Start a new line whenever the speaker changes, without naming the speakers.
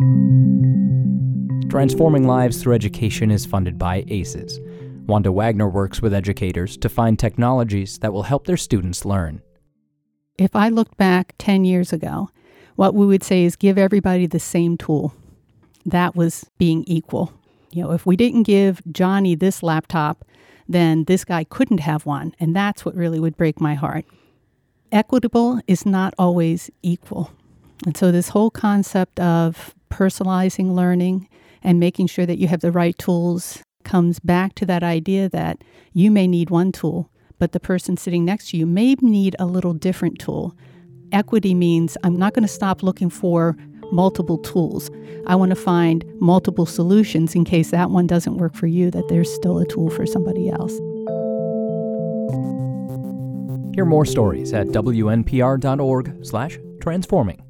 Transforming Lives Through Education is funded by ACES. Wanda Wagner works with educators to find technologies that will help their students learn.
If I looked back 10 years ago, what we would say is give everybody the same tool. That was being equal. If we didn't give Johnny this laptop, then this guy couldn't have one. And that's what really would break my heart. Equitable is not always equal. And so this whole concept of personalizing learning and making sure that you have the right tools comes back to that idea that you may need one tool, but the person sitting next to you may need a little different tool. Equity means I'm not going to stop looking for multiple tools. I want to find multiple solutions in case that one doesn't work for you, that there's still a tool for somebody else.
Hear more stories at wnpr.org/transforming.